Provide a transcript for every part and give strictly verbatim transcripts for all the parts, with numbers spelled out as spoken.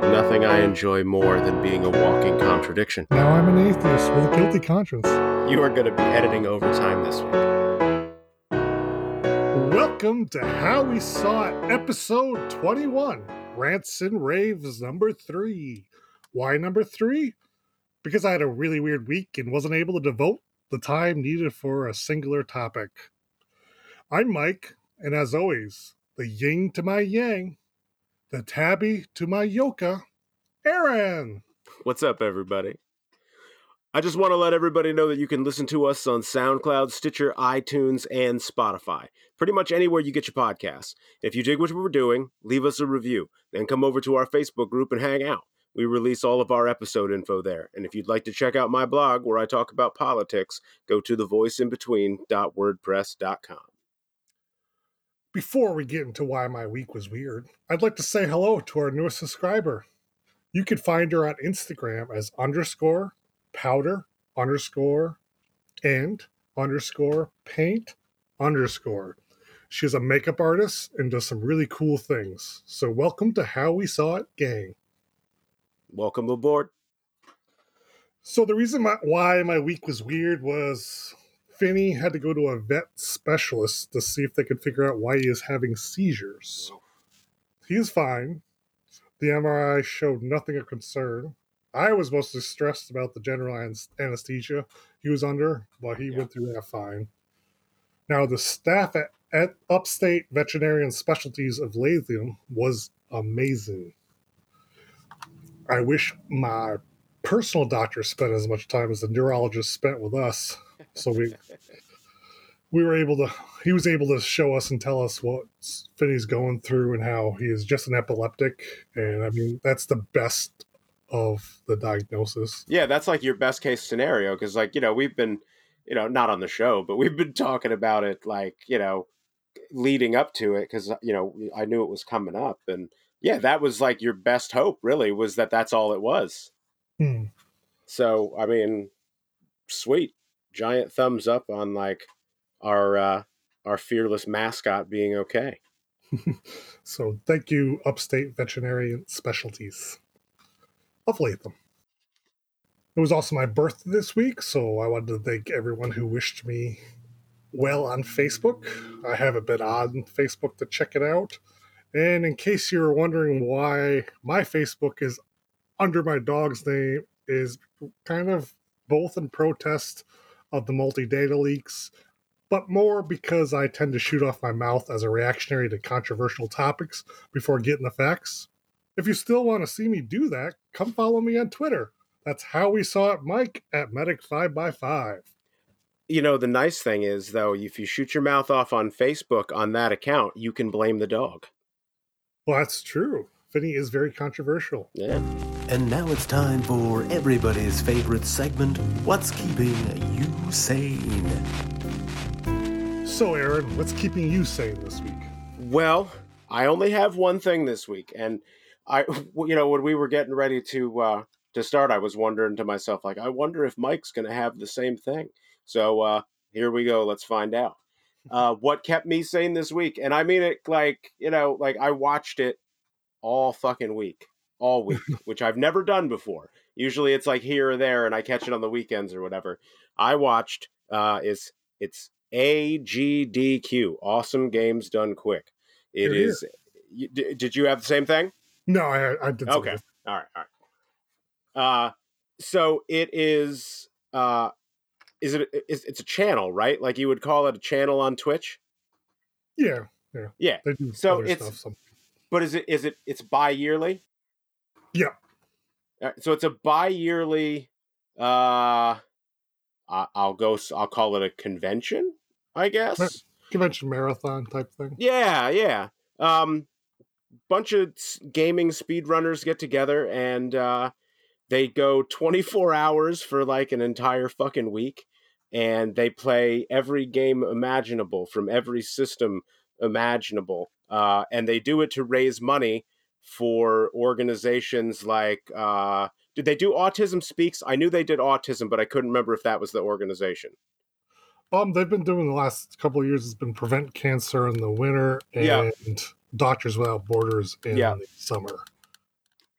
Nothing I enjoy more than being a walking contradiction. Now I'm an atheist with a guilty conscience. You are going to be editing overtime this week. Welcome to How We Saw It, episode twenty-one, Rants and Raves number three. Why number three? Because I had a really weird week and wasn't able to devote the time needed for a singular topic. I'm Mike, and as always, the yin to my yang, the tabby to my yoka, Aaron. What's up, everybody? I just want to let everybody know that you can listen to us on SoundCloud, Stitcher, iTunes, and Spotify. Pretty much anywhere you get your podcasts. If you dig what we're doing, leave us a review. Then come over to our Facebook group and hang out. We release all of our episode info there. And if you'd like to check out my blog where I talk about politics, go to the voice in between dot wordpress dot com. Before we get into why my week was weird, I'd like to say hello to our newest subscriber. You can find her on Instagram as underscore powder underscore and underscore paint underscore. She's a makeup artist and does some really cool things. So welcome to How We Saw It, gang. Welcome aboard. So the reason my, why my week was weird was Finney had to go to a vet specialist to see if they could figure out why he is having seizures. He is fine. The M R I showed nothing of concern. I was mostly stressed about the general anesthesia he was under, but he yeah. went through that fine. Now, the staff at, at Upstate Veterinary Specialties of Latham was amazing. I wish my personal doctor spent as much time as the neurologist spent with us. So we we were able to, he was able to show us and tell us what Finney's going through and how he is just an epileptic. And I mean, that's the best of the diagnosis. Yeah, that's like your best case scenario. Cause like, you know, we've been, you know, not on the show, but we've been talking about it like, you know, leading up to it. Cause, you know, I knew it was coming up and yeah, that was like your best hope really was that that's all it was. Hmm. So, I mean, sweet. Giant thumbs up on like our uh, our fearless mascot being okay. So thank you, Upstate Veterinary Specialties of Latham. It was also my birthday this week, so I wanted to thank everyone who wished me well on Facebook. I haven't been on Facebook to check it out. And in case you're wondering why my Facebook is under my dog's name, is kind of both in protest of the multi-data leaks, but more because I tend to shoot off my mouth as a reactionary to controversial topics before getting the facts. If you still want to see me do that, come follow me on Twitter. That's How We Saw It, Mike, at Medic five by five. You know, the nice thing is, though, if you shoot your mouth off on Facebook on that account, you can blame the dog. Well, that's true. Finney is very controversial. Yeah. And now it's time for everybody's favorite segment, What's Keeping You Sane? So, Aaron, what's keeping you sane this week? Well, I only have one thing this week. And, I, you know, when we were getting ready to uh, to start, I was wondering to myself, like, I wonder if Mike's going to have the same thing. So uh, here we go. Let's find out. Uh, what kept me sane this week? And I mean it like, you know, like I watched it all fucking week, all week, which I've never done before. Usually it's like here or there and I catch it on the weekends or whatever. I watched, uh, is it's A G D Q, Awesome Games Done Quick. It Here, is, you, did you have the same thing? No, I, I did. Okay. Something. All right. All right. Uh, so it is, uh, is it, it's, it's a channel, right? Like you would call it a channel on Twitch? Yeah. Yeah. Yeah. They do so other it's, stuff, so. But is it, is it, it's bi-yearly? Yeah. Uh, so it's a bi-yearly, uh, I, I'll go, I'll call it a convention, I guess. Convention marathon type thing. Yeah. Yeah. Um, bunch of gaming speedrunners get together and, uh, they go twenty-four hours for like an entire fucking week and they play every game imaginable from every system imaginable. Uh, and they do it to raise money for organizations like, uh, did they do Autism Speaks? I knew they did autism, but I couldn't remember if that was the organization. Um, they've been doing the last couple of years has been Prevent Cancer in the winter and yeah. Doctors Without Borders in yeah. the summer.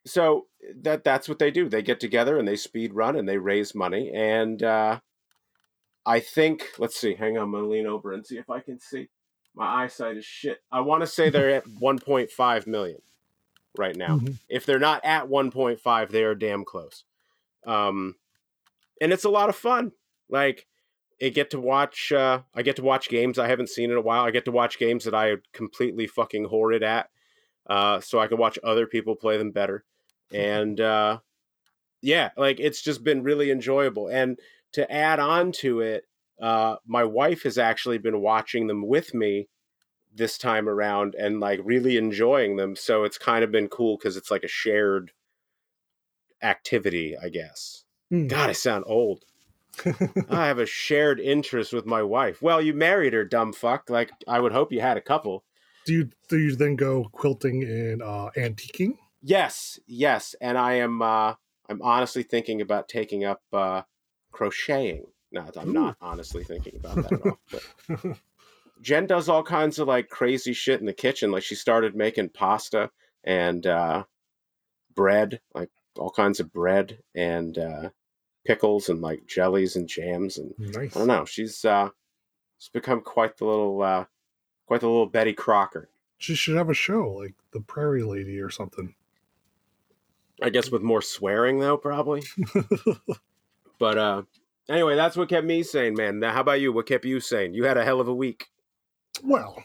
so that that's what they do. They get together and they speed run and they raise money. And uh, I think, let's see, hang on, I'm going to lean over and see if I can see. My eyesight is shit. I want to say they're at one point five million right now. Mm-hmm. If they're not at one point five, they are damn close. Um, and it's a lot of fun. Like, I get to watch, uh, I get to watch games I haven't seen in a while. I get to watch games that I completely fucking horrid at. Uh, so I can watch other people play them better. And, uh, yeah, like, it's just been really enjoyable. And to add on to it, uh, my wife has actually been watching them with me this time around and like really enjoying them. So it's kind of been cool because it's like a shared activity, I guess. Mm. God, I sound old. I have a shared interest with my wife. Well, you married her, dumb fuck. Like, I would hope you had a couple. Do you do you then go quilting and uh, antiquing? Yes, yes. And I am uh, I'm honestly thinking about taking up uh, crocheting. No, I'm Ooh. not honestly thinking about that at all. But Jen does all kinds of like crazy shit in the kitchen. Like she started making pasta and uh, bread, like all kinds of bread and uh, pickles and like jellies and jams and Nice. I don't know. She's uh, she's become quite the little uh, quite the little Betty Crocker. She should have a show like the Prairie Lady or something. I guess with more swearing though, probably. But uh, anyway, that's what kept me sane, man. Now, how about you? What kept you sane? You had a hell of a week. Well,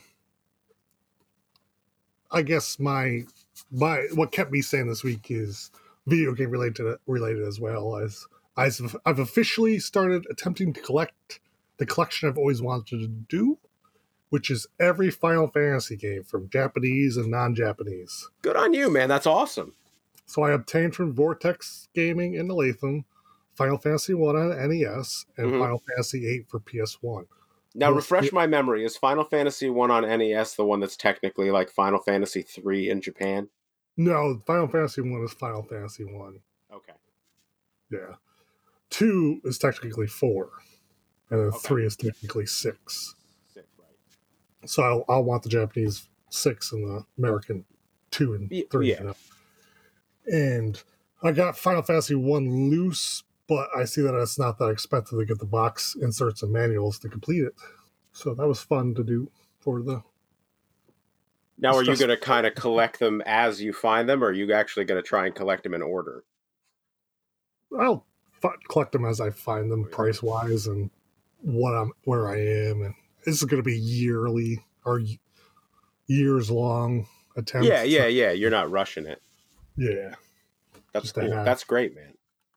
I guess my my what kept me sane this week is video game related related as well as I've I've officially started attempting to collect the collection I've always wanted to do, which is every Final Fantasy game from Japanese and non-Japanese. Good on you, man. That's awesome. So I obtained from Vortex Gaming in Latham Final Fantasy one on N E S and Mhm. Final Fantasy eight for P S one. Now, Both- refresh my memory. Is Final Fantasy one on N E S the one that's technically like Final Fantasy three in Japan? No, Final Fantasy one is Final Fantasy one. Okay. Yeah. Two is technically four. And then Okay. three is technically six. Sick, right. So I'll, I'll want the Japanese six and the American two and Y- three. yeah. You know? And I got Final Fantasy one loose, but I see that it's not that expensive to get the box inserts and manuals to complete it. So that was fun to do for the. Now, are you Stress- going to kind of collect them as you find them, or are you actually going to try and collect them in order? I'll f- collect them as I find them, Oh, yeah. price wise, and what I'm where I am, and this is going to be yearly or years long attempts. Yeah, yeah, yeah. You're not rushing it. yeah. That's Just to cool. have- That's great, man.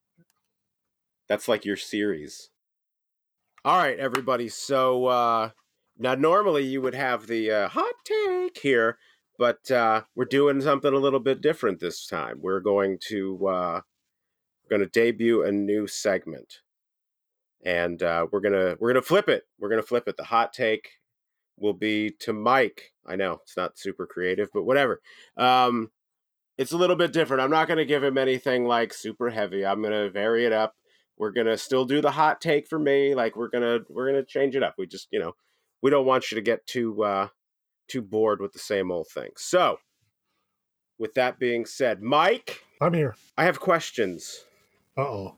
That's like your series. All right, everybody. So uh, now, normally you would have the uh, hot take here, but uh, we're doing something a little bit different this time. We're going to uh, we're going to debut a new segment, and uh, we're gonna we're gonna flip it. We're gonna flip it. The hot take will be to Mike. I know it's not super creative, but whatever. Um, it's a little bit different. I'm not going to give him anything like super heavy. I'm going to vary it up. We're going to still do the hot take for me. Like we're going to we're going to change it up. We just, you know, we don't want you to get too uh too bored with the same old thing. So, with that being said, Mike, I'm here. I have questions. Uh oh.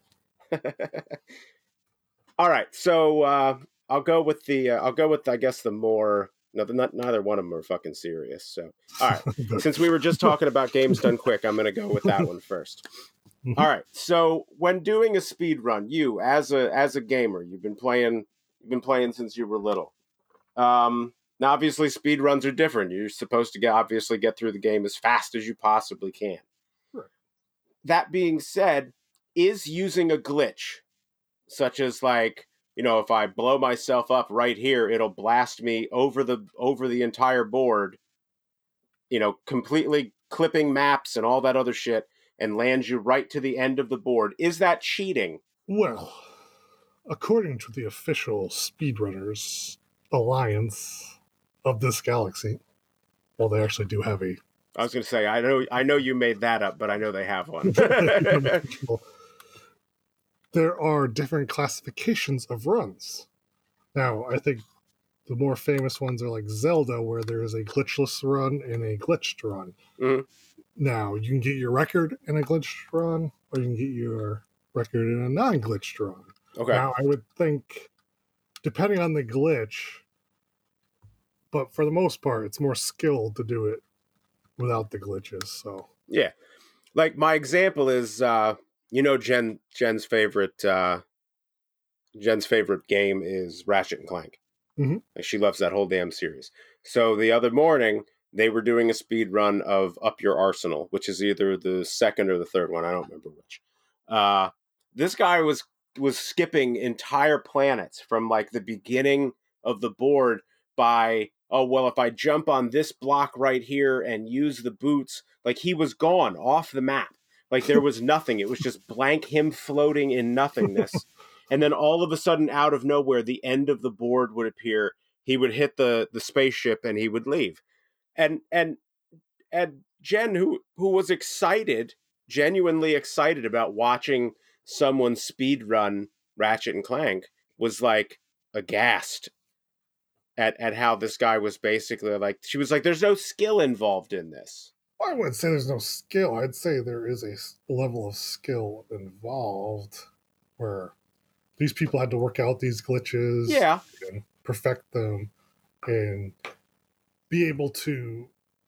All right. So, uh I'll go with the uh, I'll go with I guess the more no, not, neither one of them are fucking serious. So, all right. Since we were just talking about games done quick, I'm going to go with that one first. Mhm. All right. So, when doing a speed run, you as a as a gamer, you've been playing you've been playing since you were little. Um, now, obviously, speed runs are different. You're supposed to get obviously get through the game as fast as you possibly can. Right. That being said, is using a glitch, such as like, you know, if I blow myself up right here, it'll blast me over the over the entire board, you know, completely clipping maps and all that other shit, and lands you right to the end of the board. Is that cheating? Well, according to the official Speedrunners Alliance of this galaxy, well, they actually do have a. I was going to say, I know, I know you made that up, but I know they have one. There are different classifications of runs. Now, I think the more famous ones are like Zelda, where there is a glitchless run and a glitched run. Mm-hmm. Now, you can get your record in a glitched run, or you can get your record in a non-glitched run. Okay. Now, I would think, depending on the glitch, but for the most part, it's more skill to do it without the glitches. So yeah, like my example is, uh, you know, Jen Jen's favorite uh, Jen's favorite game is Ratchet and Clank. Mm-hmm. Like, she loves that whole damn series. So the other morning, they were doing a speed run of Up Your Arsenal, which is either the second or the third one. I don't remember which. Uh, this guy was was skipping entire planets from like the beginning of the board by, oh, well, if I jump on this block right here and use the boots, like he was gone off the map. Like there was nothing. It was just blank him floating in nothingness. And then all of a sudden, out of nowhere, the end of the board would appear. He would hit the, the spaceship and he would leave. And and and Jen, who who was excited, genuinely excited about watching someone speed run Ratchet and Clank, was like aghast at at how this guy was basically like. She was like, "There's no skill involved in this." I wouldn't say there's no skill. I'd say there is a level of skill involved where these people had to work out these glitches, yeah, and perfect them, and be able to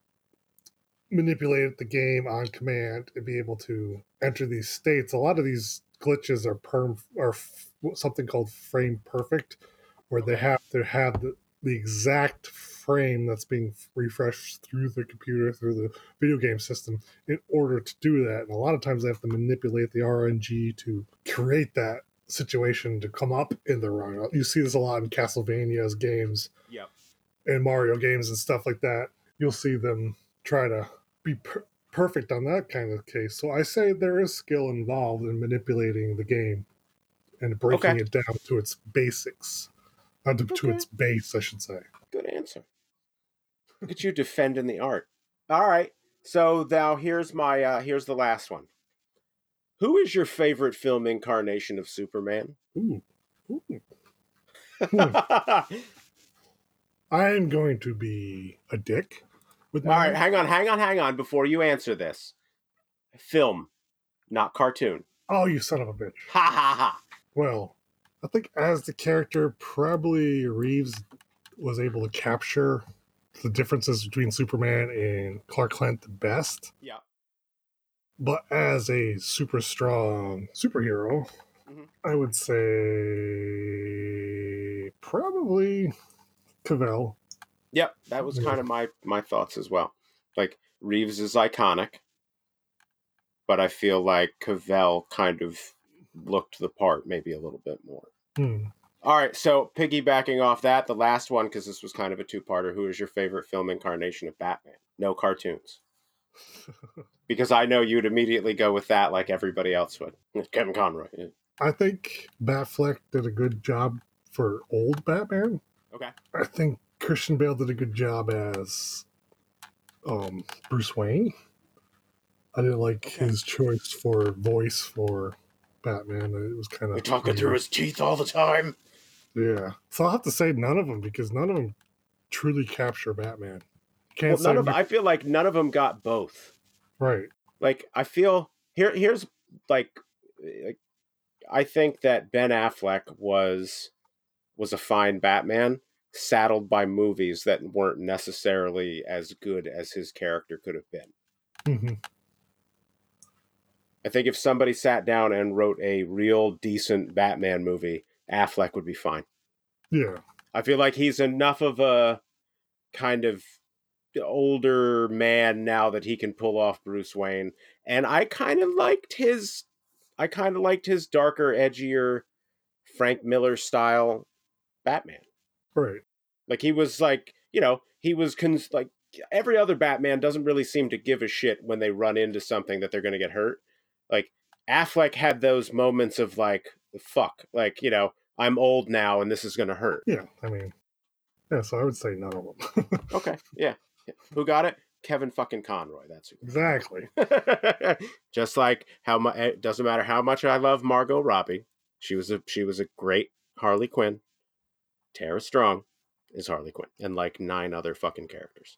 manipulate the game on command and be able to enter these states. A lot of these glitches are perm are f- something called frame perfect, where they have to have the, the exact frame that's being refreshed through the computer, through the video game system, in order to do that. And a lot of times they have to manipulate the R N G to create that situation to come up in the run. You see this a lot in Castlevania's games, yep, and Mario games and stuff like that. You'll see them try to be per- perfect on that kind of case. So I say there is skill involved in manipulating the game and breaking okay. it down to its basics. Not to, Okay. to its base, I should say. Good answer. Look at you defending the art. All right. So now here's my uh, here's the last one. Who is your favorite film incarnation of Superman? Ooh. Ooh. I'm going to be a dick with All mine. right, hang on, hang on, hang on before you answer this. Film, not cartoon. Oh, you son of a bitch. Ha ha ha. Well, I think as the character, probably Reeves was able to capture the differences between Superman and Clark Kent the best. Yeah. But as a super strong superhero, mm-hmm. I would say probably Cavill. Yep, that was kind of my, my thoughts as well. Like, Reeves is iconic, but I feel like Cavill kind of looked the part maybe a little bit more. Hmm. All right, so piggybacking off that, the last one, because this was kind of a two-parter, who is your favorite film incarnation of Batman? No cartoons. Because I know you'd immediately go with that like everybody else would. Kevin Conroy. Yeah. I think Batfleck did a good job for old Batman. Okay. I think Christian Bale did a good job as um, Bruce Wayne. I didn't like okay. his choice for voice for Batman. It was kind of... You're talking weird. Through his teeth all the time. Yeah. So I'll have to say none of them, because none of them truly capture Batman. Can't well, none of, I feel like none of them got both. Right. Like, I feel... here. Here's, like... like I think that Ben Affleck was was a fine Batman, saddled by movies that weren't necessarily as good as his character could have been. Mm-hmm. I think if somebody sat down and wrote a real decent Batman movie, Affleck would be fine. Yeah. I feel like he's enough of a kind of older man now that he can pull off Bruce Wayne. And I kind of liked his, I kind of liked his darker, edgier, Frank Miller style Batman. Right. Like he was like, you know, he was cons- like every other Batman doesn't really seem to give a shit when they run into something that they're going to get hurt. Like Affleck had those moments of like, fuck, like, you know, I'm old now and this is going to hurt. Yeah. I mean, yeah, so I would say none of them. Okay. Yeah. Who got it? Kevin fucking Conroy. That's who. Exactly. Just like how much, it doesn't matter how much I love Margot Robbie. She was a, she was a great Harley Quinn. Tara Strong is Harley Quinn, and like nine other fucking characters.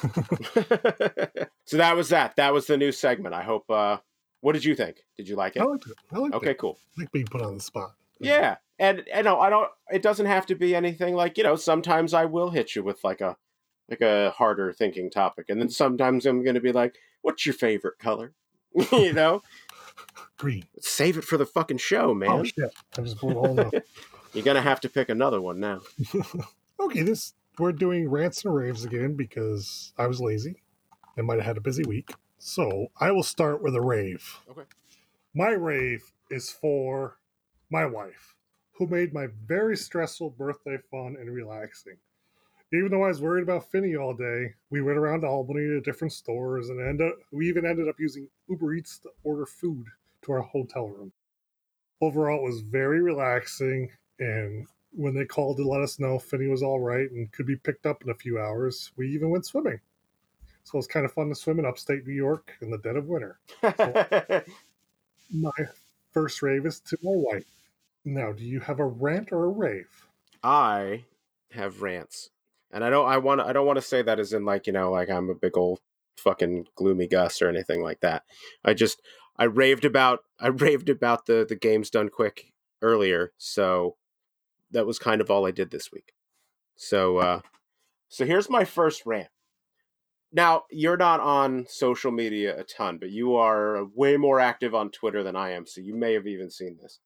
So that was that. That was the new segment. I hope. Uh, what did you think? Did you like it? I liked it. I liked okay, it. cool. I like being put on the spot. Yeah, and and no, I don't. It doesn't have to be anything like, you know. Sometimes I will hit you with like a like a harder thinking topic, and then sometimes I'm going to be like, "What's your favorite color?" You know, green. Save it for the fucking show, man. Oh shit! I just blew the whole up. You're gonna have to pick another one now. Okay, this we're doing rants and raves again because I was lazy and might have had a busy week. So I will start with a rave. Okay. My rave is for my wife, who made my very stressful birthday fun and relaxing. Even though I was worried about Finney all day, we went around to Albany to different stores, and end up, we even ended up using Uber Eats to order food to our hotel room. Overall, it was very relaxing, and when they called to let us know Finney was all right and could be picked up in a few hours, we even went swimming. So it was kind of fun to swim in upstate New York in the dead of winter. So my first rave is to my wife. Now, do you have a rant or a rave? I have rants, and I don't. I want. I don't want to say that as in like, you know, like I'm a big old fucking gloomy Gus or anything like that. I just I raved about. I raved about the the games done quick earlier, so that was kind of all I did this week. So, uh, so here's my first rant. Now, you're not on social media a ton, but you are way more active on Twitter than I am, so you may have even seen this.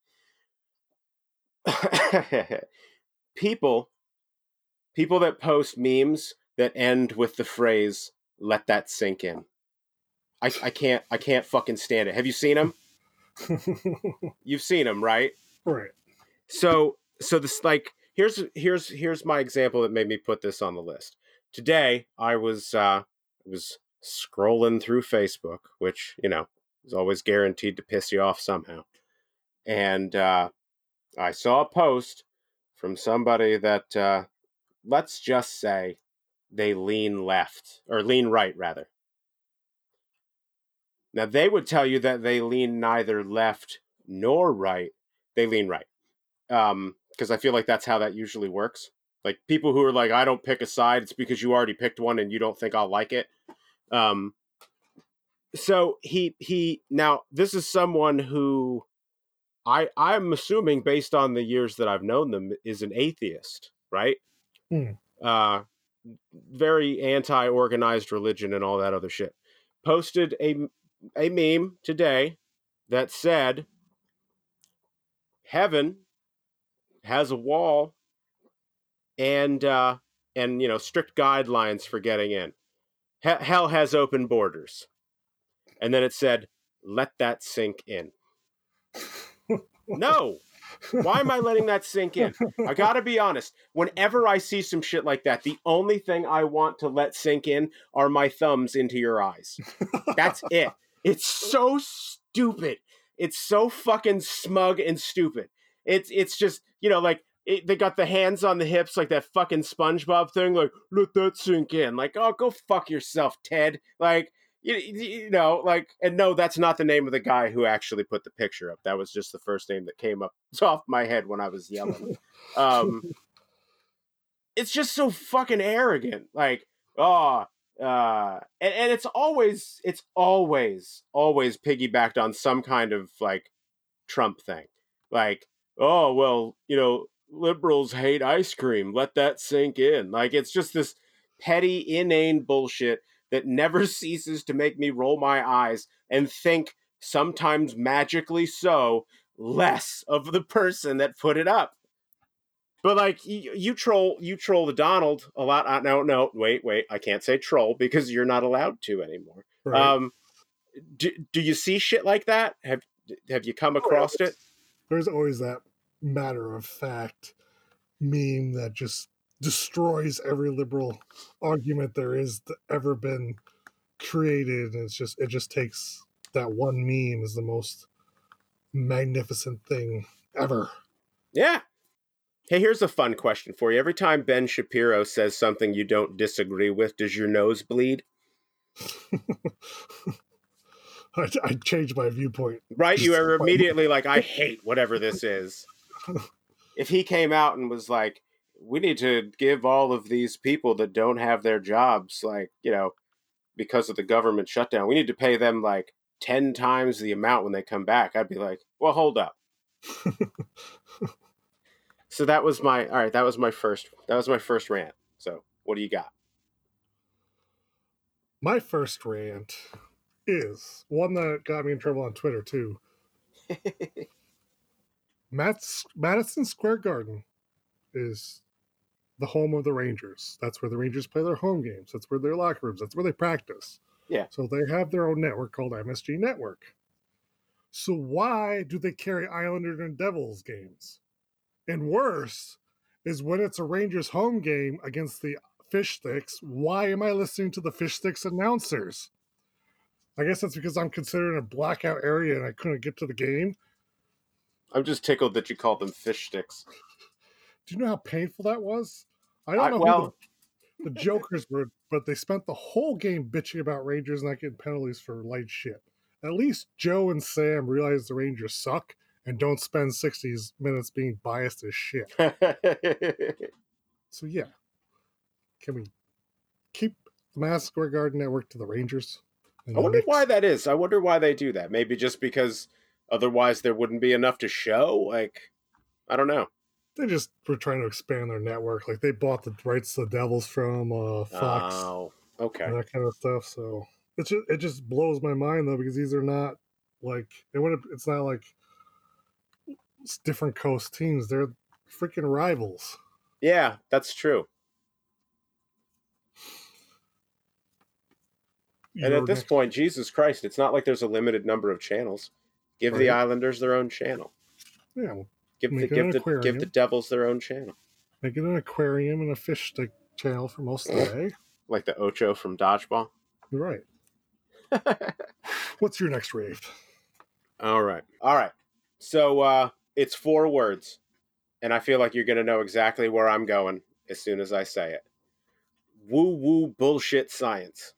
people, people that post memes that end with the phrase "let that sink in." I, I can't, I can't fucking stand it. Have you seen them? You've seen them, right? Right. So, so this like here's here's here's my example that made me put this on the list. Today, I was uh, was scrolling through Facebook, which, you know, is always guaranteed to piss you off somehow, and uh, I saw a post from somebody that uh, let's just say they lean left or lean right rather. Now, they would tell you that they lean neither left nor right. They lean right. Um, because I feel like that's how that usually works. Like, people who are like, I don't pick a side, it's because you already picked one and you don't think I'll like it. Um, so he, he, now, this is someone who I, I'm assuming, based on the years that I've known them, is an atheist, right? Hmm. Uh, very anti-organized religion and all that other shit. Posted a a meme today that said, heaven has a wall and uh and you know, strict guidelines for getting in. He- hell has open borders. And then it said, let that sink in. No. Why am I letting that sink in? I gotta be honest. Whenever I see some shit like that, the only thing I want to let sink in are my thumbs into your eyes. That's it. It's so stupid. It's so fucking smug and stupid. It's it's just, you know, like, it, they got the hands on the hips like that fucking SpongeBob thing, like, let that sink in. Like, oh, go fuck yourself, Ted. Like, you, you know, like, and no, that's not the name of the guy who actually put the picture up. That was just the first name that came up off my head when I was yelling. Um, it's just so fucking arrogant. Like, oh, uh, and, and it's always, it's always, always piggybacked on some kind of like Trump thing. Like, oh, well, you know, liberals hate ice cream. Let that sink in. Like, it's just this petty, inane bullshit that never ceases to make me roll my eyes and think, sometimes magically so, less of the person that put it up. But like, you, you troll, you troll the Donald a lot. Uh, no, no, wait, wait. I can't say troll because you're not allowed to anymore. Right. Um, do, do you see shit like that? Have Have you come across Well, it? There's always that matter of fact meme that just destroys every liberal argument there is ever been created. And it's just, it just takes that one meme as the most magnificent thing ever. Yeah. Hey, here's a fun question for you. Every time Ben Shapiro says something you don't disagree with, does your nose bleed? I, I changed my viewpoint. Right? You are immediately like, I hate whatever this is. If he came out and was like, we need to give all of these people that don't have their jobs, like, you know, because of the government shutdown, we need to pay them like ten times the amount when they come back. I'd be like, well, hold up. So that was my, all right, that was my first, that was my first rant. So what do you got? My first rant is one that got me in trouble on Twitter too. Matt's, Madison Square Garden is the home of the Rangers. That's where the Rangers play their home games. That's where their locker rooms. That's where they practice. Yeah. So they have their own network called M S G Network. So why do they carry Islanders and Devils games? And worse is when it's a Rangers home game against the Fish Sticks, why am I listening to the Fish Sticks announcers? I guess that's because I'm considered in a blackout area and I couldn't get to the game. I'm just tickled that you called them fish sticks. Do you know how painful that was? I don't I, know well, who the, the jokers were, but they spent the whole game bitching about Rangers not getting penalties for light shit. At least Joe and Sam realize the Rangers suck and don't spend sixty minutes being biased as shit. So yeah, can we keep the Madison Square Garden network to the Rangers? I wonder Knicks? why that is. I wonder why they do that. Maybe just because otherwise there wouldn't be enough to show. Like, I don't know. They just were trying to expand their network. Like they bought the rights to the Devils from uh, Fox. Oh, okay. And that kind of stuff. So it just, it just blows my mind though, because these are not like it would. It's not like it's different coast teams. They're freaking rivals. Yeah, that's true. You And know, at this next- point, Jesus Christ, it's not like there's a limited number of channels. Give the Right. Islanders their own channel. yeah, well, Give the Make it give an the aquarium. give the Devils their own channel. make it an aquarium and a fish stick channel for most of the day. Like the Ocho from Dodgeball. You're right. What's your next rave? All right. All right. So uh, it's four words. And I feel like you're going to know exactly where I'm going as soon as I say it. Woo-woo bullshit science.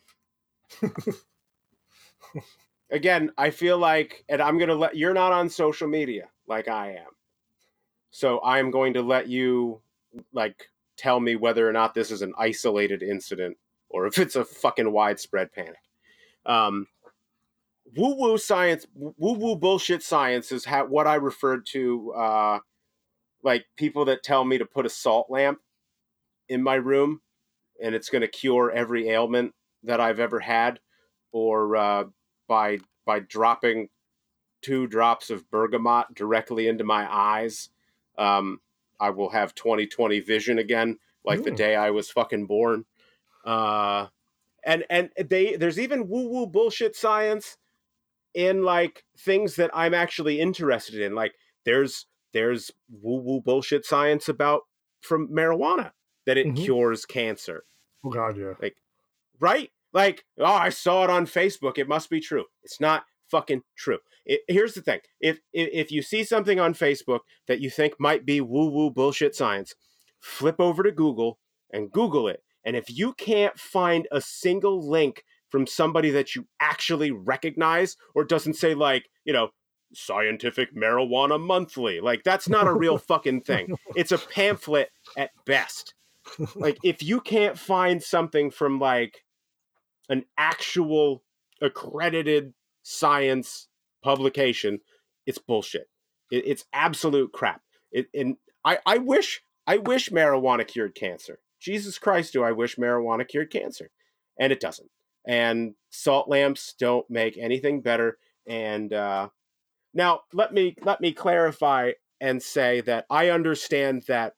Again, I feel like, and I'm going to let, you're not on social media like I am. So I'm going to let you, like, tell me whether or not this is an isolated incident or if it's a fucking widespread panic. Um, woo-woo science, woo-woo bullshit science is ha- what I referred to, uh, like people that tell me to put a salt lamp in my room and it's going to cure every ailment that I've ever had, or uh, by by dropping two drops of bergamot directly into my eyes, um, I will have twenty twenty vision again, like Ooh. the day I was fucking born. Uh, and and they there's even woo-woo bullshit science in like things that I'm actually interested in. Like there's there's woo-woo bullshit science about from marijuana that it Mhm. cures cancer. Oh God, yeah. Right? Like, oh, I saw it on Facebook. It must be true. It's not fucking true. It, here's the thing. If, if if you see something on Facebook that you think might be woo-woo bullshit science, flip over to Google and Google it. And if you can't find a single link from somebody that you actually recognize, or doesn't say like, you know, Scientific Marijuana Monthly, like that's not a real fucking thing. It's a pamphlet at best. Like if you can't find something from like an actual accredited science publication, it's bullshit. It, it's absolute crap. It, and I, I wish I wish marijuana cured cancer. Jesus Christ, do I wish marijuana cured cancer? And it doesn't. And salt lamps don't make anything better. And uh, now let me let me clarify and say that I understand that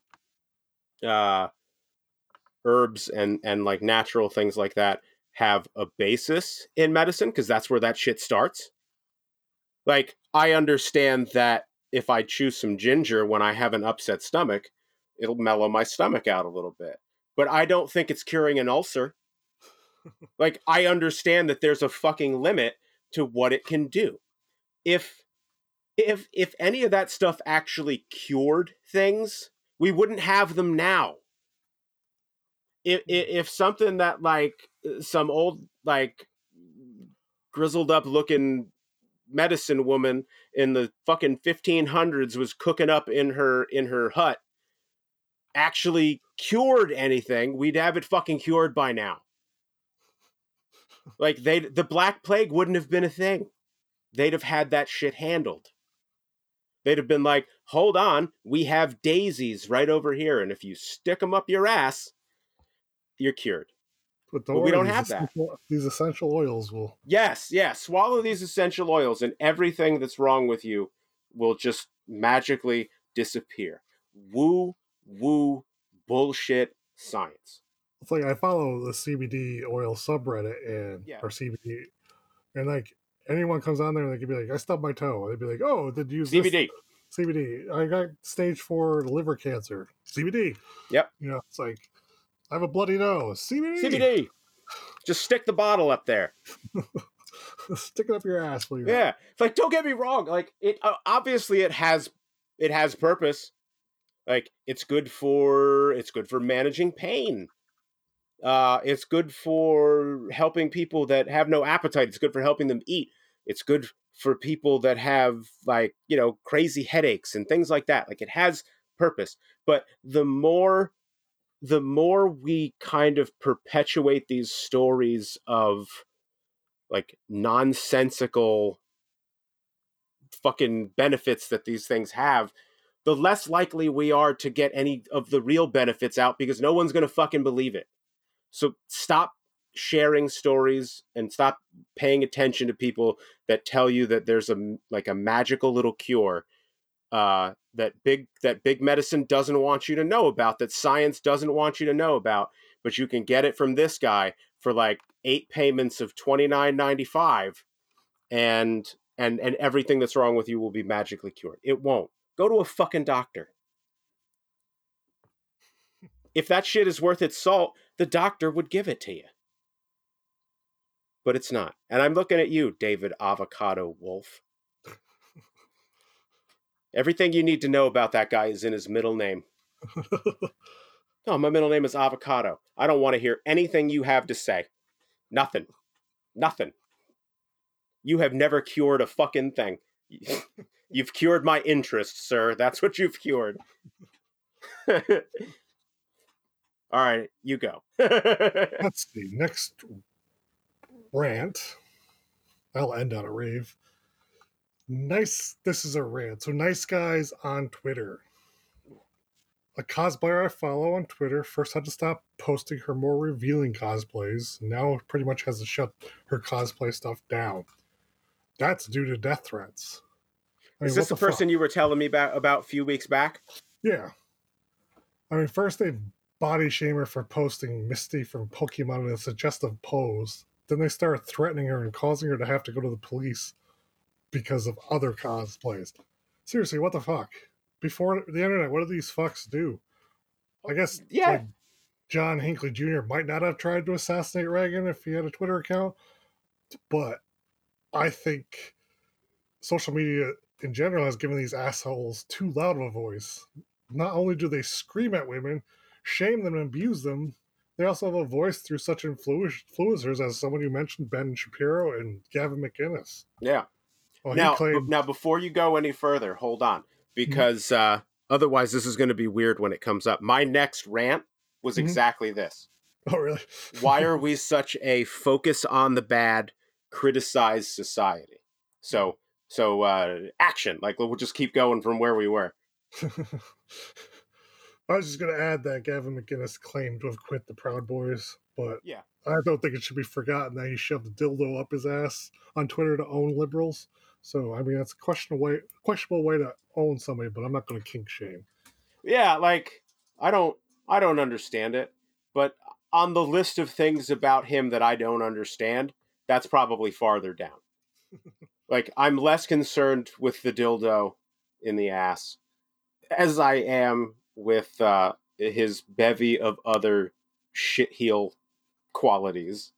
uh, herbs and and like natural things like that have a basis in medicine, because that's where that shit starts. Like, I understand that if I chew some ginger when I have an upset stomach, it'll mellow my stomach out a little bit. But I don't think it's curing an ulcer. Like, I understand that there's a fucking limit to what it can do. If if if any of that stuff actually cured things, we wouldn't have them now. If if something that like some old like grizzled up looking medicine woman in the fucking fifteen hundreds was cooking up in her in her hut actually cured anything, we'd have it fucking cured by now. Like, they the Black Plague wouldn't have been a thing. They'd have had that shit handled. They'd have been like, hold on, we have daisies right over here, and if you stick them up your ass, you're cured. But, But we don't have that. These essential oils will... Yes, yes. Swallow these essential oils, and everything that's wrong with you will just magically disappear. Woo, woo, bullshit science. It's like I follow the C B D oil subreddit and Yeah. or C B D, and like anyone comes on there and they could be like, I stubbed my toe. They'd be like, oh, did you use C B D? This? C B D. I got stage four liver cancer. C B D. Yep. You know, it's like I have a bloody nose. C B D. C B D. Just stick the bottle up there. Stick it up your ass. While you're Yeah. It's like, don't get me wrong. Like, it uh, obviously it has it has purpose. Like, it's good for it's good for managing pain. Uh, it's good for helping people that have no appetite. It's good for helping them eat. It's good for people that have, like, you know, crazy headaches and things like that. Like, it has purpose. But the more, the more we kind of perpetuate these stories of, like, nonsensical fucking benefits that these things have, the less likely we are to get any of the real benefits out, because no one's going to fucking believe it. So stop sharing stories and stop paying attention to people that tell you that there's a like a magical little cure uh, that big that big medicine doesn't want you to know about, that science doesn't want you to know about, but you can get it from this guy for like eight payments of twenty-nine ninety-five, and and and everything that's wrong with you will be magically cured. It won't. Go to a fucking doctor. If that shit is worth its salt, the doctor would give it to you. But it's not. And I'm looking at you, David Avocado Wolf. Everything you need to know about that guy is in his middle name. No, my middle name is Avocado. I don't want to hear anything you have to say. Nothing. Nothing. You have never cured a fucking thing. You've cured my interest, sir. That's what you've cured. All right, you go. Let's see. Next rant. I'll end on a rave. Nice. This is a rant. So, Nice Guys on Twitter. A cosplayer I follow on Twitter first had to stop posting her more revealing cosplays. Now pretty much has to shut her cosplay stuff down. That's due to death threats. I mean, is this the, the person fuck? you were telling me about, about a few weeks back? Yeah. I mean, first they body shame her for posting Misty from Pokemon in a suggestive pose. Then they start threatening her and causing her to have to go to the police because of other cosplays. Seriously, what the fuck? Before the internet, what do these fucks do? I guess yeah. like John Hinckley Junior might not have tried to assassinate Reagan if he had a Twitter account, but I think social media in general has given these assholes too loud of a voice. Not only do they scream at women, shame them and abuse them, they also have a voice through such influencers as someone you mentioned, Ben Shapiro and Gavin McInnes. Yeah. Well, now, claimed... now, before you go any further, hold on, because mm-hmm. uh, otherwise this is going to be weird when it comes up. My next rant was mm-hmm. exactly this. Oh, really? Why are we such a focus on the bad, criticize society? So, so uh, action. Like, we'll just keep going from where we were. I was just going to add that Gavin McInnes claimed to have quit the Proud Boys, but yeah. I don't think it should be forgotten that he shoved a dildo up his ass on Twitter to own liberals. So, I mean, that's a questionable way, questionable way to own somebody, but I'm not going to kink shame. Yeah, like, I don't, I don't understand it, but on the list of things about him that I don't understand, that's probably farther down. Like, I'm less concerned with the dildo in the ass as I am with uh, his bevy of other shitheel qualities.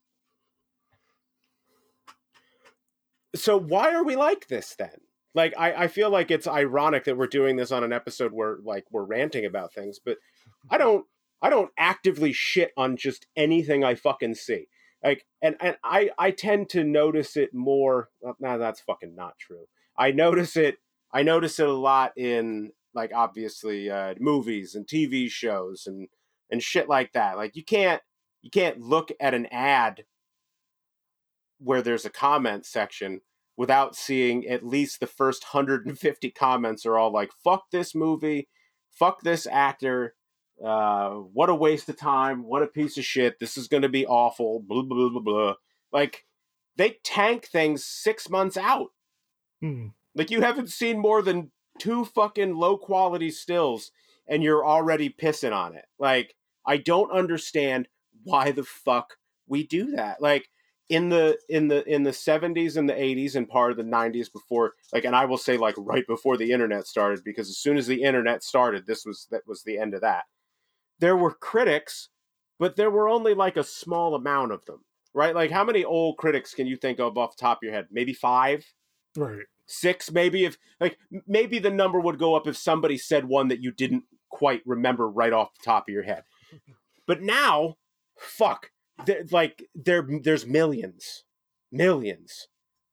So why are we like this then? Like, I, I feel like it's ironic that we're doing this on an episode where, like, we're ranting about things, but I don't I don't actively shit on just anything I fucking see. Like, and, and I, I tend to notice it more. Well, no, that's fucking not true. I notice it. I notice it a lot in like obviously uh, movies and T V shows and and shit like that. Like you can't you can't look at an ad where there's a comment section without seeing at least the first one hundred fifty comments are all like, fuck this movie, fuck this actor, uh, what a waste of time, what a piece of shit, this is going to be awful, blah, blah, blah, blah. Like, they tank things six months out. Hmm. Like, you haven't seen more than two fucking low-quality stills, and you're already pissing on it. Like, I don't understand why the fuck we do that. Like, in the in the in the seventies and the eighties and part of the nineties before, like, and I will say like right before the internet started, because as soon as the internet started, this was that was the end of that. There were critics, but there were only like a small amount of them, right? Like, how many old critics can you think of off the top of your head? Maybe five, Right. six, maybe. If like maybe the number would go up if somebody said one that you didn't quite remember right off the top of your head. But now, fuck. There, like there, there's millions, millions.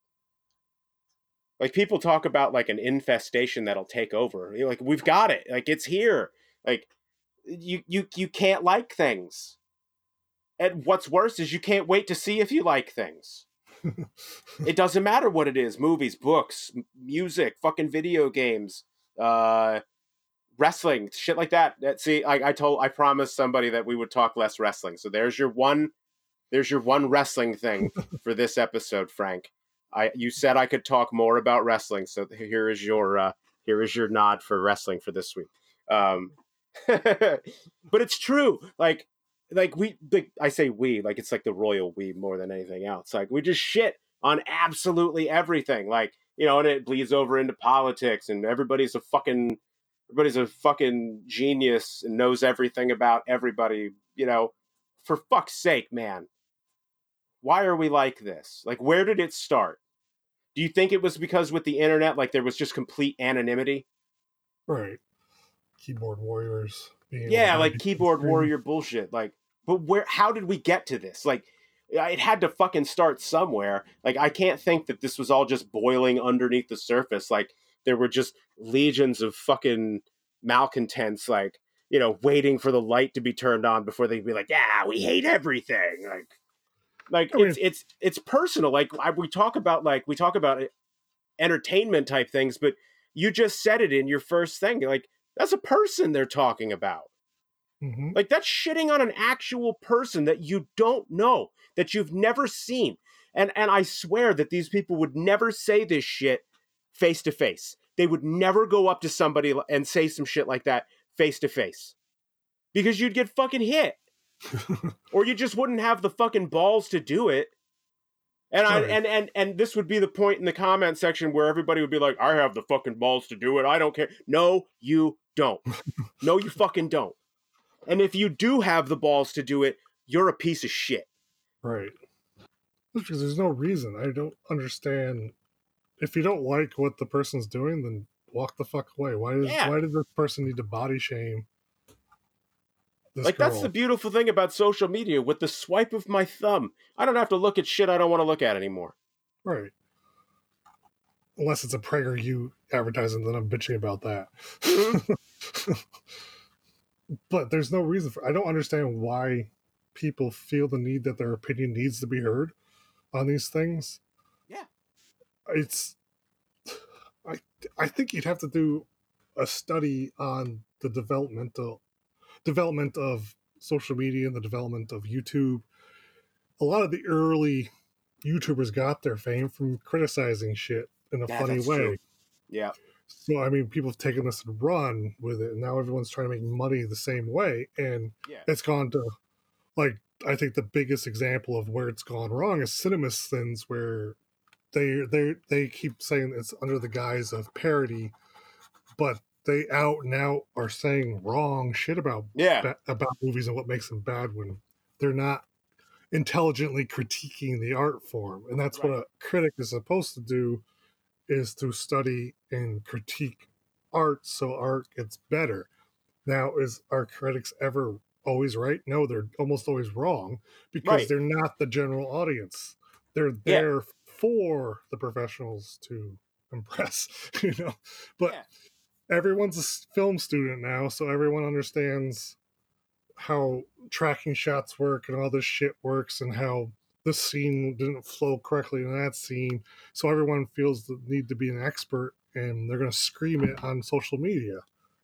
Like, people talk about like an infestation that'll take over. You're like, we've got it. Like, it's here. Like, you, you, you can't like things. And what's worse is you can't wait to see if you like things. It doesn't matter what it is: movies, books, music, fucking video games, uh, wrestling, shit like that. That see, I, I told, I promised somebody that we would talk less wrestling. So there's your one. There's your one wrestling thing for this episode, Frank. I you said I could talk more about wrestling, so here is your uh, here is your nod for wrestling for this week. Um, but it's true. Like like we, like, I say we, like it's like the royal we more than anything else. Like, we just shit on absolutely everything. Like, you know, and it bleeds over into politics, and everybody's a fucking everybody's a fucking genius and knows everything about everybody. You know, for fuck's sake, man. Why are we like this? Like, where did it start? Do you think it was because with the internet, like, there was just complete anonymity? Right. Keyboard warriors. Being Yeah, like keyboard warrior bullshit. Like, but where? How did we get to this? Like, it had to fucking start somewhere. Like, I can't think that this was all just boiling underneath the surface. Like, there were just legions of fucking malcontents, like, you know, waiting for the light to be turned on before they'd be like, yeah, we hate everything. Like, Like I mean, it's it's it's personal. Like, I, we talk about like we talk about entertainment type things, but you just said it in your first thing. Like, that's a person they're talking about. mm-hmm. Like, that's shitting on an actual person that you don't know, that you've never seen. And and I swear that these people would never say this shit face to face. They would never go up to somebody and say some shit like that face to face, because you'd get fucking hit. Or you just wouldn't have the fucking balls to do it. And I Right. and, and and this would be the point in the comment section where everybody would be like, I have the fucking balls to do it. I don't care. No, you don't. No, you fucking don't. And if you do have the balls to do it, you're a piece of shit. Right. Because there's no reason. I don't understand. If you don't like what the person's doing, then walk the fuck away. Why does Yeah. why did this person need to body shame this Like, girl? that's the beautiful thing about social media. With the swipe of my thumb, I don't have to look at shit I don't want to look at anymore. Right. Unless it's a PragerU advertising, then I'm bitching about that. Mm-hmm. But there's no reason for. I don't understand why people feel the need that their opinion needs to be heard on these things. Yeah. It's. I I think you'd have to do a study on the developmental development of social media and the development of YouTube. A lot of the early YouTubers got their fame from criticizing shit in a Yeah, funny that's way. true. Yeah. So, I mean, people have taken this and run with it, and now everyone's trying to make money the same way, and Yeah. it's gone to, like, I think the biggest example of where it's gone wrong is CinemaSins, where they they they keep saying it's under the guise of parody, but they out and out are saying wrong shit about Yeah. ba- about movies and what makes them bad when they're not intelligently critiquing the art form. And that's Right. what a critic is supposed to do, is to study and critique art so art gets better. Now, is our critics ever always right? No, they're almost always wrong, because Right. they're not the general audience. They're Yeah. there for the professionals to impress, you know. But Yeah. everyone's a film student now, so everyone understands how tracking shots work and all this shit works and how this scene didn't flow correctly in that scene. So everyone feels the need to be an expert and they're going to scream it on social media.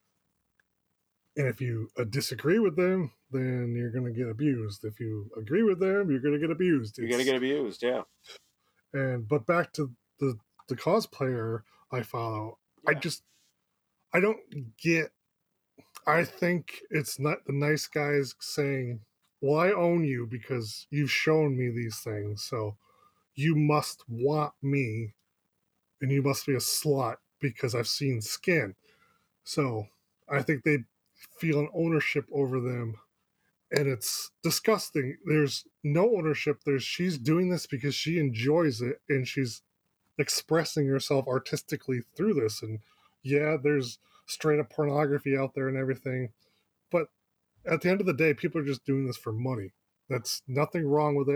And if you uh, disagree with them, then you're going to get abused. If you agree with them, you're going to get abused. You're going to get abused, yeah. And but back to the the cosplayer I follow, yeah. I just I don't get. I think it's not the nice guys saying, "Well, I own you because you've shown me these things, so you must want me, and you must be a slut because I've seen skin." So I think they feel an ownership over them, and it's disgusting. There's no ownership. There's she's doing this because she enjoys it, and she's expressing herself artistically through this. And yeah, there's straight up pornography out there and everything, but at the end of the day, people are just doing this for money. That's nothing wrong with it.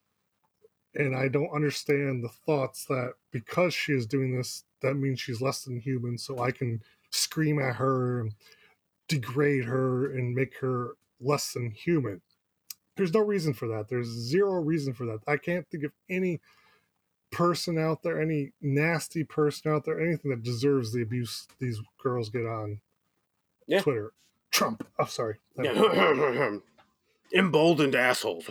And I don't understand the thoughts that because she is doing this, that means she's less than human, so I can scream at her and degrade her and make her less than human. There's no reason for that. There's zero reason for that. I can't think of any person out there, any nasty person out there, anything that deserves the abuse these girls get on yeah. Twitter. Trump. Oh, sorry. Emboldened assholes.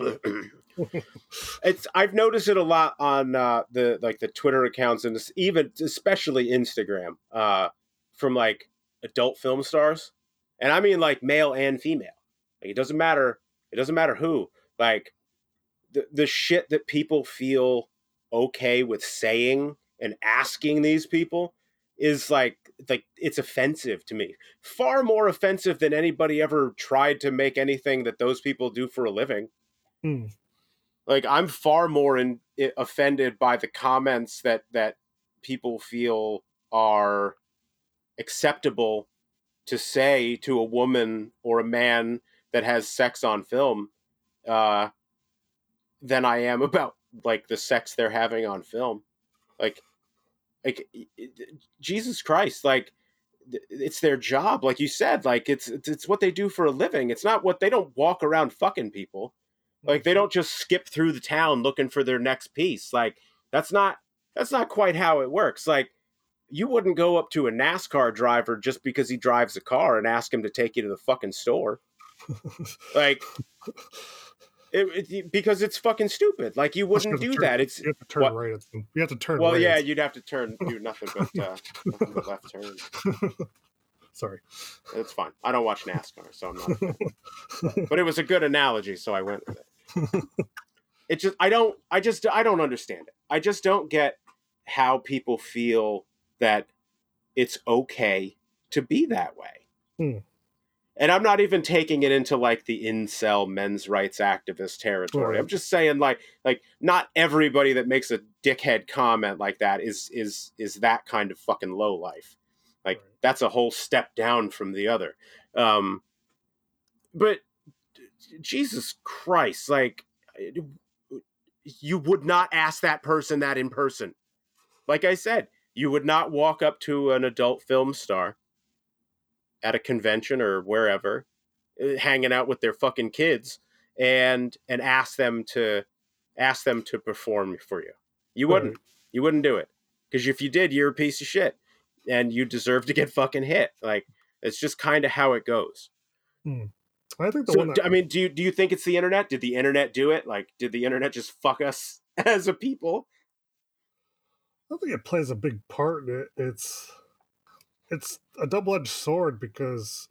It's I've noticed it a lot on uh, the like the Twitter accounts and even especially Instagram uh, from like adult film stars, and I mean like male and female. Like, it doesn't matter. It doesn't matter who. Like the the shit that people feel okay with saying and asking these people is like like it's offensive to me. Far more offensive than anybody ever tried to make anything that those people do for a living. Hmm. Like I'm far more in, in, offended by the comments that that people feel are acceptable to say to a woman or a man that has sex on film uh, than I am about like the sex they're having on film. Like, like Jesus Christ, like it's their job. Like you said, like it's, it's, it's what they do for a living. It's not what they don't walk around fucking people. Like they don't just skip through the town looking for their next piece. Like that's not, that's not quite how it works. Like you wouldn't go up to a NASCAR driver just because he drives a car and ask him to take you to the fucking store. Like, It, it, because it's fucking stupid. Like you wouldn't do turn, that. It's you have to turn what? right. You have to turn. Well, right. yeah, you'd have to turn. Do nothing but uh, nothing but left turn. Sorry, it's fine. I don't watch NASCAR, so I'm not. But it was a good analogy, so I went with it. It just, I don't, I just, I don't understand it. I just don't get how people feel that it's okay to be that way. Hmm. And I'm not even taking it into like the incel men's rights activist territory. Right. I'm just saying like like not everybody that makes a dickhead comment like that is is is that kind of fucking low life. Like right. That's a whole step down from the other. Um, but Jesus Christ, like you would not ask that person that in person. Like I said, you would not walk up to an adult film star at a convention or wherever, hanging out with their fucking kids, and and ask them to ask them to perform for you. You wouldn't. Right. You wouldn't do it because if you did, you're a piece of shit, and you deserve to get fucking hit. Like it's just kind of how it goes. Hmm. I think the so, one. That... I mean, do you do you think it's the internet? Did the internet do it? Like, did the internet just fuck us as a people? I think it plays a big part in it. It's. It's a double-edged sword because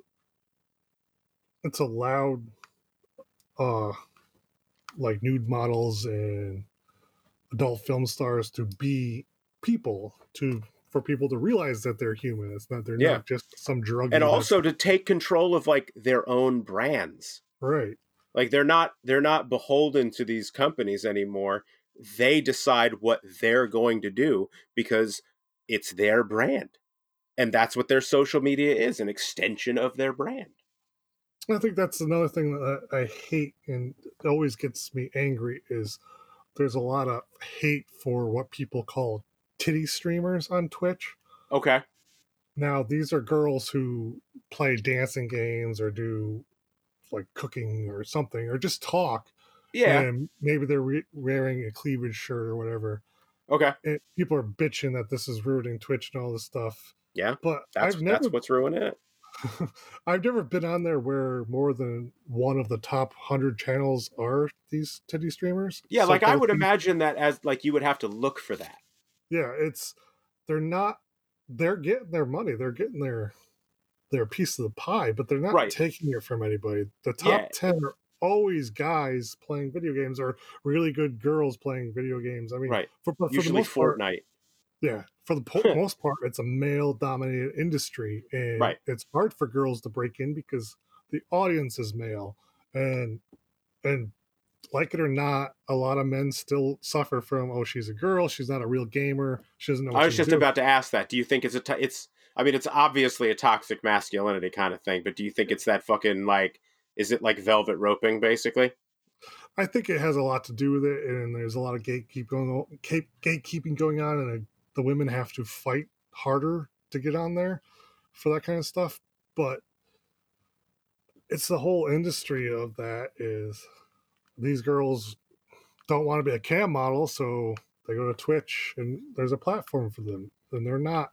it's allowed uh, like nude models and adult film stars to be people, to for people to realize that they're human. It's not they're yeah. not just some drug. And also to take control of like their own brands. Right. Like they're not they're not beholden to these companies anymore. They decide what they're going to do because it's their brand. And that's what their social media is, an extension of their brand. I think that's another thing that I hate and always gets me angry is there's a lot of hate for what people call titty streamers on Twitch. Okay. Now, these are girls who play dancing games or do like cooking or something, or just talk. Yeah. And maybe they're re- wearing a cleavage shirt or whatever. Okay. And people are bitching that this is ruining Twitch and all this stuff. Yeah. But That's I've never, that's what's ruining it. I've never been on there where more than one of the top hundred channels are these titty streamers. Yeah, So like I both would these- imagine that as like you would have to look for that. Yeah, it's they're not they're getting their money, they're getting their their piece of the pie, but they're not Right. taking it from anybody. The top Yeah. ten are always guys playing video games or really good girls playing video games. I mean, Right. for, for the Usually most part, Fortnite. yeah, for the po- most part, it's a male-dominated industry, and Right. it's hard for girls to break in because the audience is male, and and like it or not, a lot of men still suffer from, oh, she's a girl, she's not a real gamer, she doesn't know what I was she's just doing. about to ask that. Do you think it's a? To- it's. I mean, it's obviously a toxic masculinity kind of thing, but do you think it's that fucking like? Is it like velvet roping, basically? I think it has a lot to do with it, and there's a lot of gatekeep going on, gate- gatekeeping going on, and uh, the women have to fight harder to get on there for that kind of stuff. But it's the whole industry of that is these girls don't want to be a cam model, so they go to Twitch, and there's a platform for them, and they're not.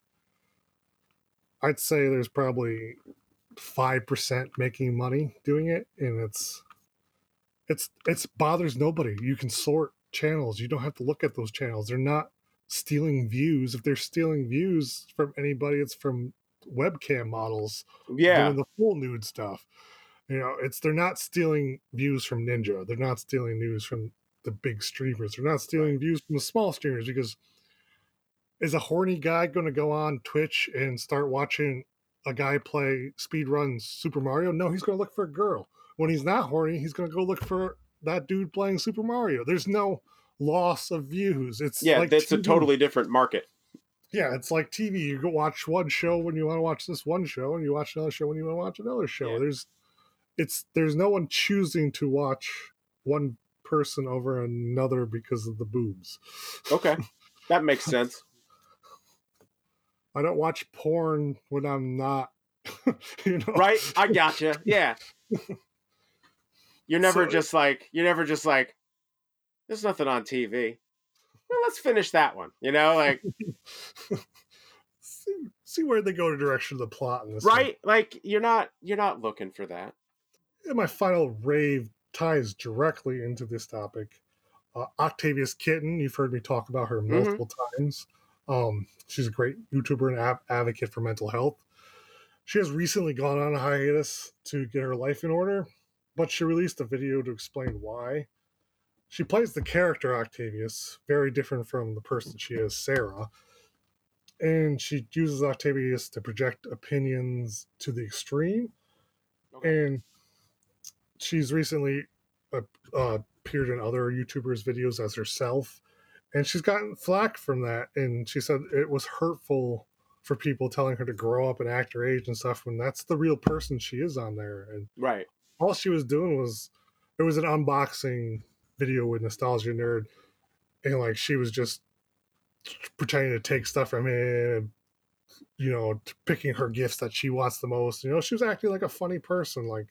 I'd say there's probably five percent making money doing it, and it's it's it's bothers nobody. You can sort channels. You don't have to look at those channels. They're not stealing views. If they're stealing views from anybody, it's from webcam models Yeah. doing the full nude stuff. You know, it's they're not stealing views from Ninja. They're not stealing news from the big streamers. They're not stealing views from the small streamers, because is a horny guy going to go on Twitch and start watching a guy play speedrun Super Mario? No, he's going to look for a girl. When he's not horny, he's going to go look for that dude playing Super Mario. There's no loss of views. It's Yeah, like that's T V. a totally different market. Yeah, it's like T V. You go watch one show when you want to watch this one show, and you watch another show when you want to watch another show. Yeah. There's, it's there's no one choosing to watch one person over another because of the boobs. Okay, that makes sense. I don't watch porn when I'm not, you know. Right? I gotcha. Yeah. You're never So- just like you're never just like. There's nothing on T V. Well, let's finish that one. You know, like see, see where they go to direction of the plot in this. one. right? Like you're not you're not looking for that. And my final rave ties directly into this topic. Uh, Octavius Kitten, you've heard me talk about her multiple times. Um, she's a great YouTuber and av- advocate for mental health. She has recently gone on a hiatus to get her life in order, but she released a video to explain why. She plays the character Octavius, very different from the person she is, Sarah. And she uses Octavius to project opinions to the extreme. Okay. And she's recently uh, uh, appeared in other YouTubers' videos as herself. And she's gotten flack from that. And she said it was hurtful for people telling her to grow up and act her age and stuff, when that's the real person she is on there. And Right. all she was doing was, it was an unboxing video with Nostalgia Nerd, and like she was just pretending to take stuff from it, and, you know, picking her gifts that she wants the most. You know, she was acting like a funny person, like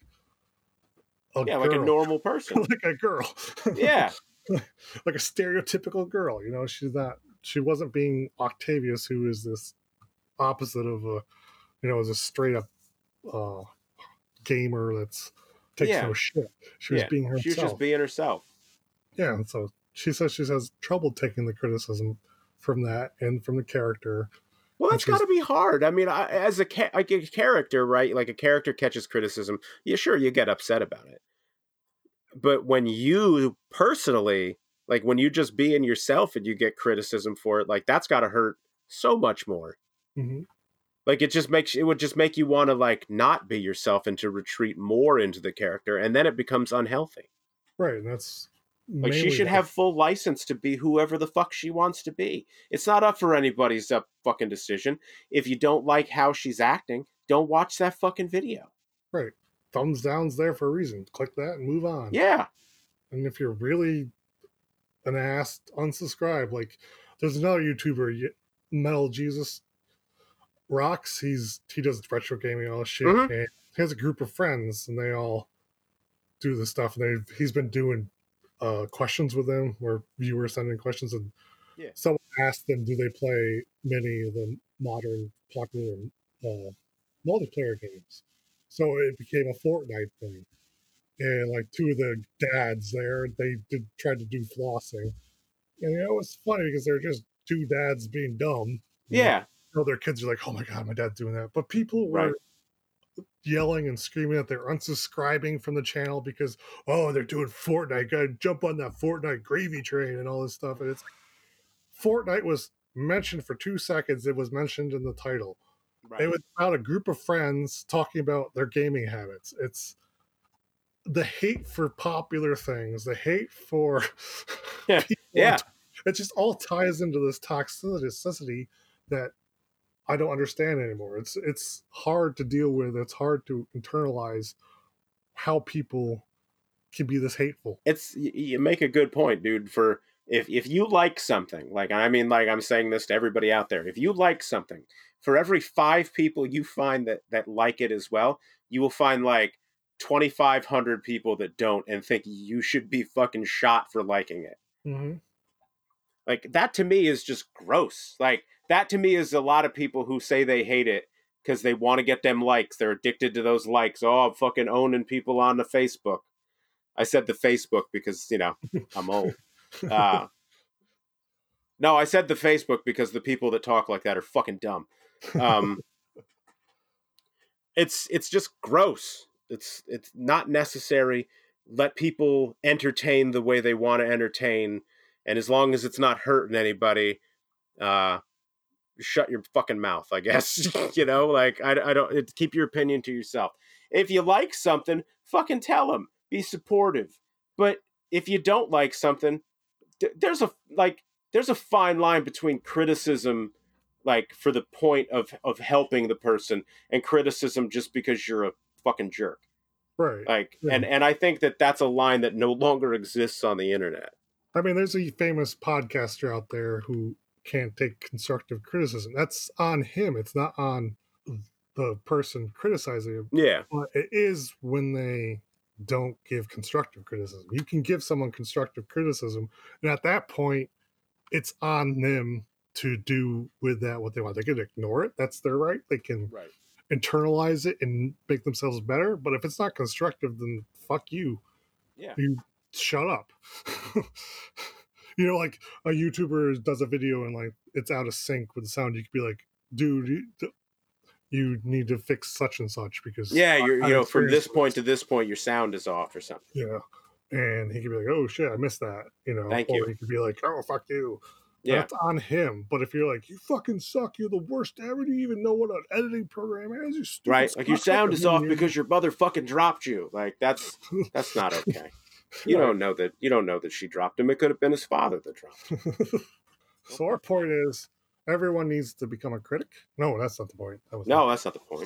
a Yeah, girl. like a normal person. like a girl. Yeah. Like a stereotypical girl. You know, she's not. She wasn't being Octavius, who is this opposite of a, you know, is a straight up uh, gamer that's takes Yeah. no shit. She was Yeah. being herself. She was just being herself. Yeah, and so she says she has trouble taking the criticism from that and from the character. Well, And that's she's- got to be hard. I mean, I, as a, ca- like a character, right? Like a character catches criticism. Yeah, sure, you get upset about it. But when you personally, like when you just being yourself and you get criticism for it, like that's got to hurt so much more. Mhm. Like it just makes it would just make you want to like not be yourself and to retreat more into the character, and then it becomes unhealthy. Right, and that's Like she mainly should what- have full license to be whoever the fuck she wants to be. It's not up for anybody's up fucking decision. If you don't like how she's acting, don't watch that fucking video. right. Thumbs down's there for a reason. Click that and move on. Yeah. And if you're really an ass, unsubscribe. Like, there's another YouTuber, Ye- Metal Jesus. Rocks, he's he does retro gaming and all this shit, Mhm. and he has a group of friends, and they all do this stuff. And they he's been doing uh, questions with them, where viewers send in questions, and Yeah. someone asked them, do they play many of the modern popular uh, multiplayer games? So it became a Fortnite thing, and like two of the dads there, they did try to do flossing, and you know, it was funny because they're just two dads being dumb. Yeah. You know, their kids are like, "Oh my god, my dad's doing that," but people were Right. yelling and screaming that they're unsubscribing from the channel because, oh, they're doing Fortnite. Gotta jump on that Fortnite gravy train and all this stuff. And it's Fortnite was mentioned for two seconds. It was mentioned in the title. Right. It was about a group of friends talking about their gaming habits. It's the hate for popular things, the hate for Yeah. people. Yeah. It just all ties into this toxicity that I don't understand anymore. It's it's hard to deal with. It's hard to internalize how people can be this hateful. It's y- you make a good point, dude. For if if you like something, like I mean, like I'm saying this to everybody out there, if you like something, for every five people you find that that like it as well, you will find like twenty-five hundred people that don't and think you should be fucking shot for liking it. Mm-hmm. Like that to me is just gross. Like that to me is a lot of people who say they hate it because they want to get them likes. They're addicted to those likes. Oh, I'm fucking owning people on the Facebook. I said the Facebook because, you know, I'm old. Uh, no, I said the Facebook because the people that talk like that are fucking dumb. Um, it's it's just gross. It's it's not necessary. Let people entertain the way they want to entertain, and as long as it's not hurting anybody, uh, shut your fucking mouth. I guess you know, like I, I don't it, keep your opinion to yourself. If you like something, fucking tell them. Be supportive. But if you don't like something, th- there's a like there's a fine line between criticism, like for the point of of helping the person, and criticism just because you're a fucking jerk. Right. Like, Yeah. and and I think that that's a line that no longer exists on the internet. I mean, there's a famous podcaster out there who can't take constructive criticism. That's on him. It's not on the person criticizing him. Yeah. But it is when they don't give constructive criticism. You can give someone constructive criticism, and at that point, it's on them to do with that what they want. They can ignore it. That's their right. They can Right. internalize it and make themselves better. But if it's not constructive, then fuck you. Yeah. You shut up. You know, like a YouTuber does a video and like it's out of sync with the sound. You could be like, dude, you, you need to fix such and such because Yeah, you're I you know from this experienced point to this point, your sound is off or something. Yeah. And he could be like, oh shit, I missed that. You know, Thank or you. he could be like, oh, fuck you. Yeah. That's on him. But if you're like, you fucking suck, you're the worst ever, do you even know what an editing program is? You stupid Right. Like your sucker. sound is off because your mother fucking dropped you. Like that's that's not okay. You Right. don't know that you don't know that she dropped him. It could have been his father that dropped him. So our point is, everyone needs to become a critic. No, that's not the point. That was No, that's not the point.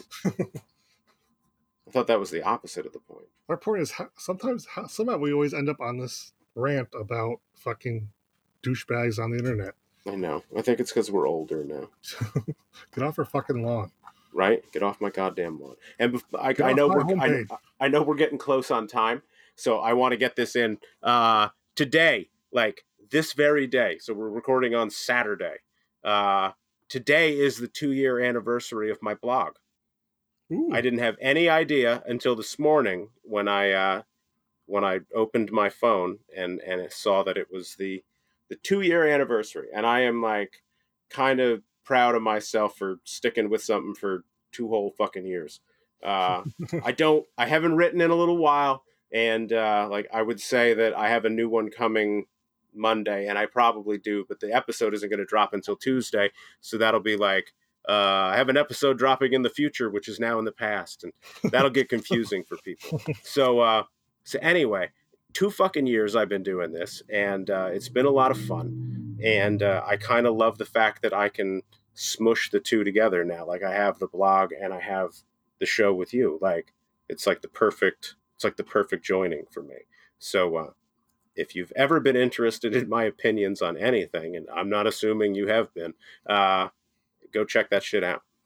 I thought that was the opposite of the point. Our point is how, sometimes how, somehow we always end up on this rant about fucking douchebags on the internet. I know. I think it's because we're older now. Get off our fucking lawn. Right? Get off my goddamn lawn. And bef- I, Get I off know my we're I, homepage. I know we're getting close on time, so I want to get this in uh, today, like this very day. So we're recording on Saturday. Uh, today is the two-year anniversary of my blog. Ooh. I didn't have any idea until this morning when I uh, when I opened my phone and and it saw that it was the the two year anniversary, and I am like kind of proud of myself for sticking with something for two whole fucking years. Uh, I don't I haven't written in a little while, and uh, like I would say that I have a new one coming Monday, and I probably do, but the episode isn't going to drop until Tuesday, so that'll be like. Uh, I have an episode dropping in the future, which is now in the past, and that'll get confusing for people. So, uh, so anyway, two fucking years I've been doing this, and uh, it's been a lot of fun. And uh, I kind of love the fact that I can smush the two together now. Like I have the blog and I have the show with you. Like it's like the perfect, it's like the perfect joining for me. So, uh, if you've ever been interested in my opinions on anything, and I'm not assuming you have been, uh, go check that shit out.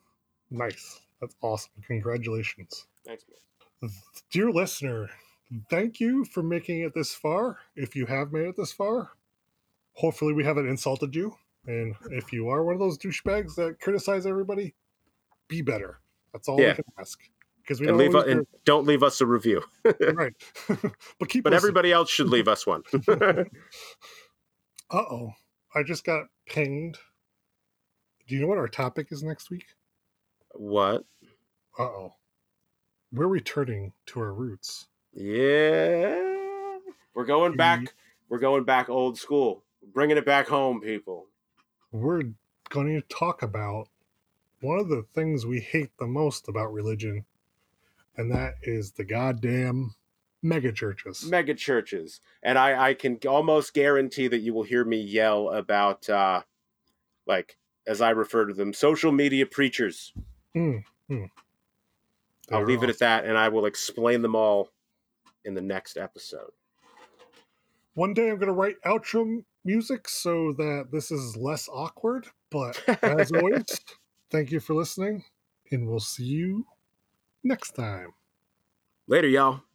Nice. That's awesome. Congratulations. Thanks, man. Dear listener, thank you for making it this far. If you have made it this far, hopefully we haven't insulted you. And if you are one of those douchebags that criticize everybody, be better. That's all Yeah. we can ask. Because we And, don't leave always a, and don't leave us a review. hear- right. but keep. But listening. everybody else should leave us one. Uh oh. I just got pinged. Do you know what our topic is next week? What? Uh oh. We're returning to our roots. Yeah. We're going back. We're going back old school. Bringing it back home, people. We're going to talk about one of the things we hate the most about religion, and that is the goddamn mega churches. Mega churches. And I, I can almost guarantee that you will hear me yell about, uh, like, as I refer to them, social media preachers. Mm, mm. I'll leave it at that, and I will explain them all in the next episode. One day I'm going to write outro music so that this is less awkward, but as always, thank you for listening, and we'll see you next time. Later, y'all.